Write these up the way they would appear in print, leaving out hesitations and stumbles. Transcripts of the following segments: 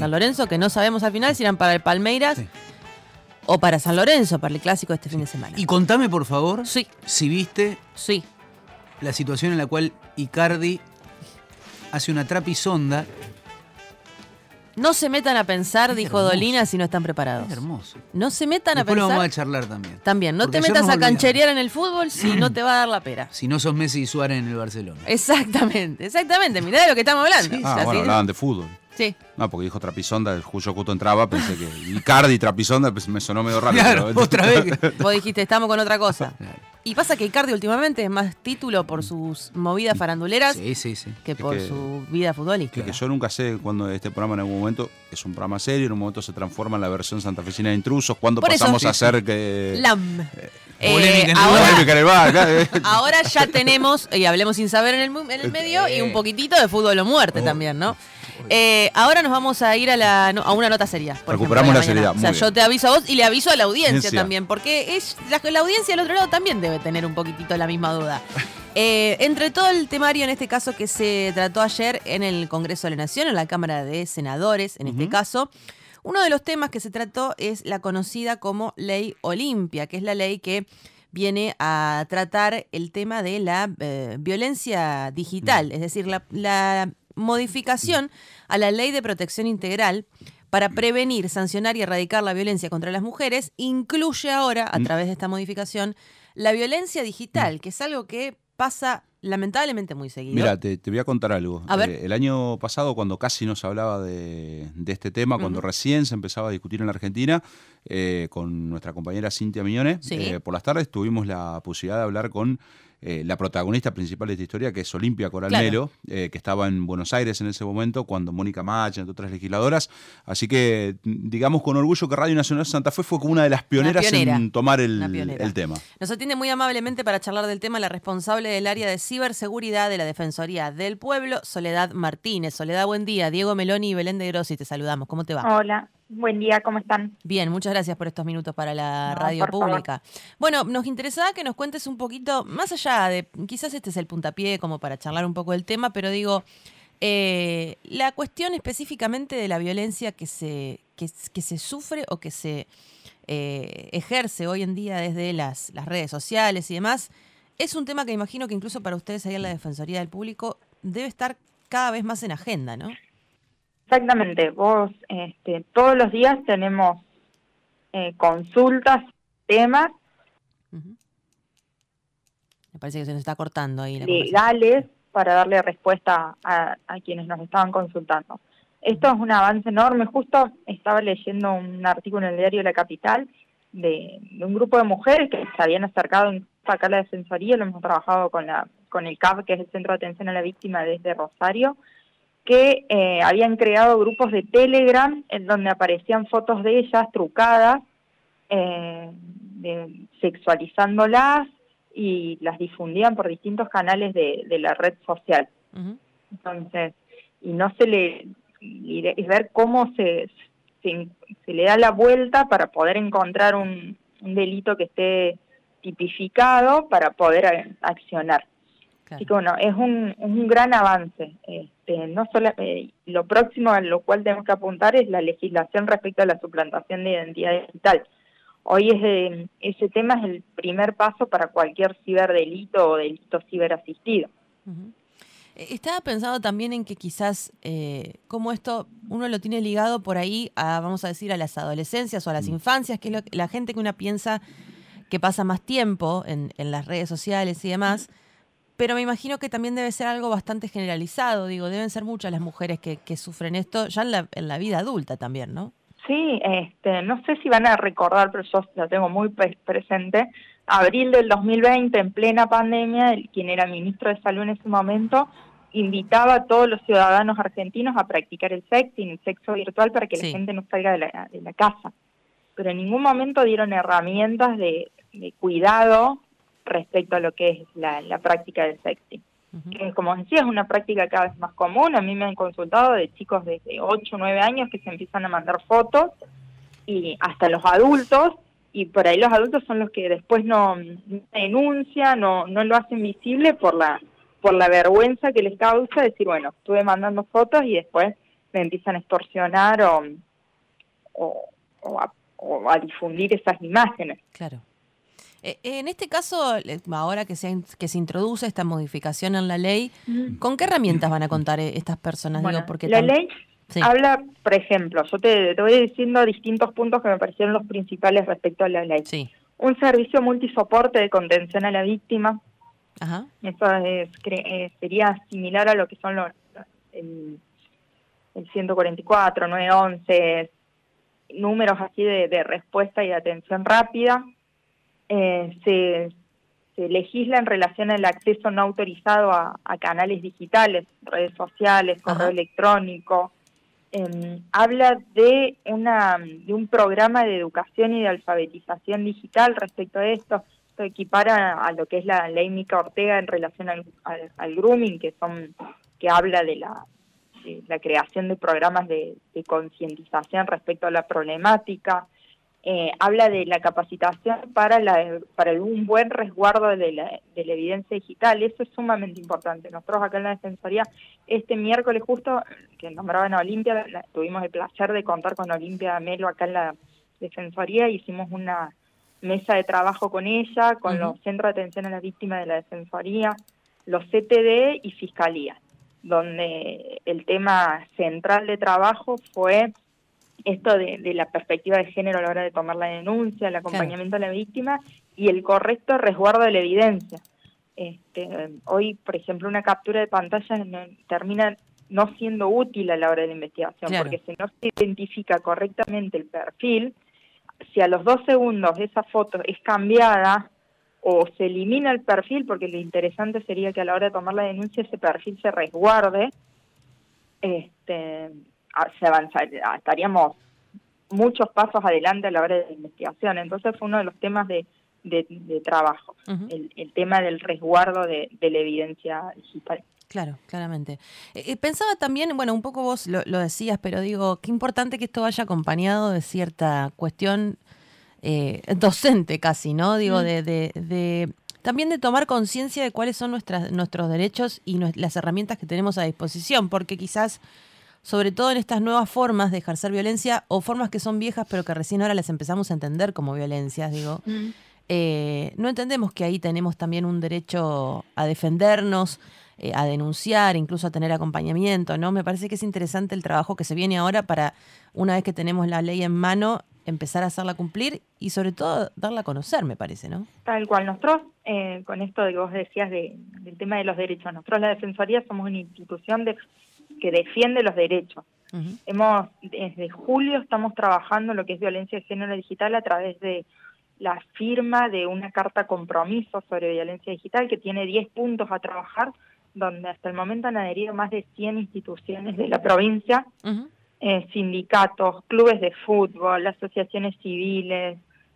San Lorenzo, que no sabemos al final si eran para el Palmeiras o para San Lorenzo, para el clásico de este fin de semana. Y contame, por favor, Sí. si viste Sí. la situación en la cual Icardi hace una trapisonda. No se metan a pensar, dijo hermoso. Dolina, si no están preparados. Es hermoso. No se metan Después a lo pensar. vamos a charlar también. También, no Porque te ayer metas nos a olvidamos. cancherear en el fútbol si no te va a dar la pera. Si no sos Messi y Suárez en el Barcelona. Exactamente. Mirá de lo que estamos hablando. Sí, O sea, Bueno, sí. hablaban de fútbol. Sí. No, porque dijo trapisonda, el Julio justo entraba, pensé que Icardi trapisonda, pues me sonó medio raro. Claro, pero- otra vez. Vos dijiste, estamos con otra cosa. Claro. Y pasa que Icardi últimamente es más título por sus movidas faranduleras Sí. que por que- su vida futbolística. Que yo nunca sé cuándo este programa en algún momento es un programa serio, en un momento se transforma en la versión santafesina de Intrusos, cuando Por eso- pasamos a hacer que... LAM. Polémica en el Ahora, Polémica en el bar, acá, ahora ya tenemos, y hablemos sin saber en el medio, y un poquitito de fútbol o muerte también, ¿no? Ahora nos vamos a ir a una nota seria. Por Recuperamos ejemplo, la de seriedad, mañana. O sea, muy yo bien. te aviso a vos y le aviso a la audiencia Audiencia. también, porque la audiencia del otro lado también debe tener un poquitito la misma duda. Entre todo el temario, en este caso, que se trató ayer en el Congreso de la Nación, en la Cámara de Senadores, en este caso, uno de los temas que se trató es la conocida como Ley Olimpia, que es la ley que viene a tratar el tema de la violencia digital, es decir, la modificación a la Ley de Protección Integral para prevenir, sancionar y erradicar la violencia contra las mujeres, incluye ahora, a través de esta modificación, la violencia digital, que es algo que pasa lamentablemente muy seguido. Mira, te voy a contar algo. A ver. El año pasado, cuando casi no se hablaba de este tema, cuando recién se empezaba a discutir en la Argentina, con nuestra compañera Cintia Miñone, Sí. por las tardes tuvimos la posibilidad de hablar con la protagonista principal de esta historia, que es Olimpia Coral Claro. Melo, que estaba en Buenos Aires en ese momento, cuando Mónica Macha, entre otras legisladoras. Así que, digamos con orgullo que Radio Nacional de Santa Fe fue como una de las pioneras pionera. en tomar Una pionera. el tema. Nos atiende muy amablemente para charlar del tema la responsable del área de ciberseguridad de la Defensoría del Pueblo, Soledad Martínez. Soledad, buen día. Diego Meloni y Belén de Grossi, te saludamos. ¿Cómo te va? Hola, buen día, ¿cómo están? Bien, muchas gracias por estos minutos para la No, radio por favor. pública. Bueno, nos interesaba que nos cuentes un poquito, más allá de, quizás este es el puntapié como para charlar un poco del tema, pero digo, la cuestión específicamente de la violencia que se sufre o que se ejerce hoy en día desde las redes sociales y demás, es un tema que imagino que incluso para ustedes ahí en la Defensoría del Público debe estar cada vez más en agenda, ¿no? Exactamente, vos todos los días tenemos consultas, temas Ujú. Me parece que se nos está cortando ahí la conversación. legales para darle respuesta a quienes nos estaban consultando. Esto es un avance enorme. Justo estaba leyendo un artículo en el diario La Capital de un grupo de mujeres que se habían acercado acá a la Defensoría, lo hemos trabajado con el CAP, que es el Centro de Atención a la Víctima desde Rosario, que habían creado grupos de Telegram en donde aparecían fotos de ellas trucadas, sexualizándolas y las difundían por distintos canales de la red social. Ujú. Entonces, y ver cómo se le da la vuelta para poder encontrar un delito que esté tipificado para poder accionar. Claro. Así que bueno, es un gran avance. No solo, lo próximo a lo cual tenemos que apuntar es la legislación respecto a la suplantación de identidad digital. Hoy ese tema es el primer paso para cualquier ciberdelito o delito ciberasistido. Ujú. Estaba pensando también en que quizás, como esto uno lo tiene ligado por ahí a, vamos a decir, a las adolescencias o a las infancias, que es la gente que uno piensa que pasa más tiempo en las redes sociales y demás, pero me imagino que también debe ser algo bastante generalizado, digo, deben ser muchas las mujeres que sufren esto ya en la vida adulta también, ¿no? Sí, no sé si van a recordar, pero yo lo tengo muy presente. Abril del 2020, en plena pandemia, quien era ministro de Salud en ese momento, invitaba a todos los ciudadanos argentinos a practicar el sexo virtual para que Sí. la gente no salga de la casa. Pero en ningún momento dieron herramientas de cuidado respecto a lo que es la práctica del sexting. Ujú. Que, como decía, es una práctica cada vez más común. A mí me han consultado de chicos de 8 o 9 años que se empiezan a mandar fotos, y hasta los adultos, y por ahí los adultos son los que después no denuncian, no lo hacen visible por la vergüenza que les causa decir, bueno, estuve mandando fotos y después me empiezan a extorsionar o a difundir esas imágenes. Claro. En este caso, ahora que se introduce esta modificación en la ley, ¿con qué herramientas van a contar estas personas? Bueno, Digo, porque la ley sí. habla, por ejemplo, yo te voy diciendo distintos puntos que me parecieron los principales respecto a la ley. Sí. Un servicio multisoporte de contención a la víctima. Ajá. Eso sería similar a lo que son el 144, 911, números así de respuesta y de atención rápida. Se legisla en relación al acceso no autorizado a canales digitales, redes sociales, correo electrónico. Habla de un programa de educación y de alfabetización digital respecto a esto. Esto equipara a lo que es la ley Mica Ortega en relación al grooming, que habla de la creación de programas de concientización respecto a la problemática. Habla de la capacitación para un buen resguardo de la evidencia digital. Eso es sumamente importante. Nosotros acá en la Defensoría, este miércoles justo, que nombraban a Olimpia, tuvimos el placer de contar con Olimpia Melo acá en la Defensoría, hicimos una mesa de trabajo con ella, con los Centros de Atención a las Víctimas de la Defensoría, los CTD y Fiscalía, donde el tema central de trabajo fue esto de la perspectiva de género a la hora de tomar la denuncia, el acompañamiento a la víctima y el correcto resguardo de la evidencia. Hoy, por ejemplo, una captura de pantalla termina no siendo útil a la hora de la investigación, porque si no se identifica correctamente el perfil, si a los 2 segundos esa foto es cambiada o se elimina el perfil, porque lo interesante sería que a la hora de tomar la denuncia ese perfil se resguarde, se avanzaría, estaríamos muchos pasos adelante a la hora de la investigación. Entonces fue uno de los temas de trabajo, el tema del resguardo de la evidencia digital. Claro, claramente. Pensaba también, bueno, un poco vos lo decías, pero digo, qué importante que esto vaya acompañado de cierta cuestión docente casi, ¿no? Digo, también de tomar conciencia de cuáles son nuestros derechos y las herramientas que tenemos a disposición, porque quizás, sobre todo en estas nuevas formas de ejercer violencia, o formas que son viejas pero que recién ahora las empezamos a entender como violencias, digo, no entendemos que ahí tenemos también un derecho a defendernos, a denunciar, incluso a tener acompañamiento, ¿no? Me parece que es interesante el trabajo que se viene ahora para, una vez que tenemos la ley en mano, empezar a hacerla cumplir y sobre todo darla a conocer, me parece, ¿no? Tal cual. Nosotros, con esto de que vos decías del tema de los derechos, nosotros la Defensoría somos una institución que defiende los derechos. Desde julio estamos trabajando en lo que es violencia de género digital a través de la firma de una carta compromiso sobre violencia digital que tiene 10 puntos a trabajar, donde hasta el momento han adherido más de 100 instituciones de la provincia, sindicatos, clubes de fútbol, asociaciones civiles,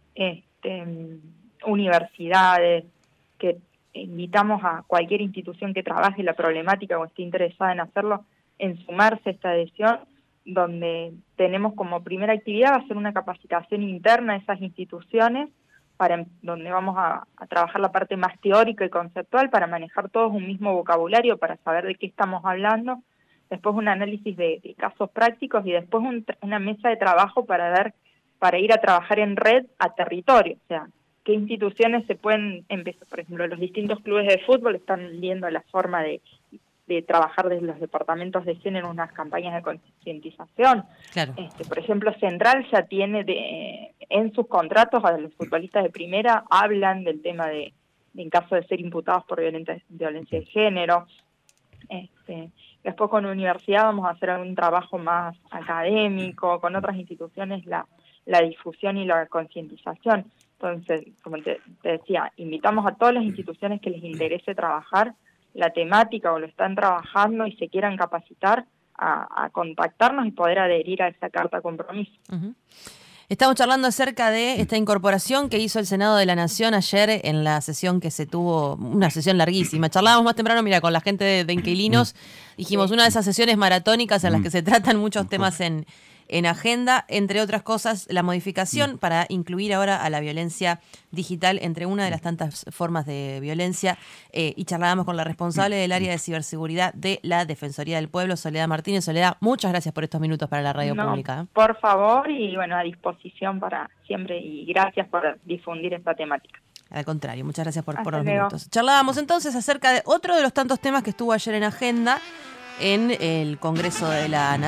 universidades, que invitamos a cualquier institución que trabaje la problemática o esté interesada en hacerlo, en sumarse a esta adhesión, donde tenemos como primera actividad hacer una capacitación interna a esas instituciones, donde vamos a trabajar la parte más teórica y conceptual para manejar todos un mismo vocabulario, para saber de qué estamos hablando, después un análisis de casos prácticos y después una mesa de trabajo para ir a trabajar en red a territorio, o sea, qué instituciones se pueden empezar. Por ejemplo, los distintos clubes de fútbol están viendo la forma de trabajar desde los departamentos de género unas campañas de concientización. Claro. Por ejemplo, Central ya tiene en sus contratos a los futbolistas de primera, hablan del tema de en caso de ser imputados por violencia de género. Después con la universidad vamos a hacer algún trabajo más académico, con otras instituciones la difusión y la concientización. Entonces, como te decía, invitamos a todas las instituciones que les interese trabajar la temática o lo están trabajando y se quieran capacitar a contactarnos y poder adherir a esa carta compromiso. Estamos charlando acerca de esta incorporación que hizo el Senado de la Nación ayer en la sesión que se tuvo, una sesión larguísima. Charlábamos más temprano, mira, con la gente de inquilinos, dijimos una de esas sesiones maratónicas en las que se tratan muchos temas en en agenda, entre otras cosas, la modificación para incluir ahora a la violencia digital entre una de las tantas formas de violencia. Y charlábamos con la responsable del área de ciberseguridad de la Defensoría del Pueblo, Soledad Martínez. Soledad, muchas gracias por estos minutos para la radio pública. Por favor, y bueno, a disposición para siempre, y gracias por difundir esta temática. Al contrario, muchas gracias por los luego. minutos. Charlábamos entonces acerca de otro de los tantos temas que estuvo ayer en agenda en el Congreso de la Nación.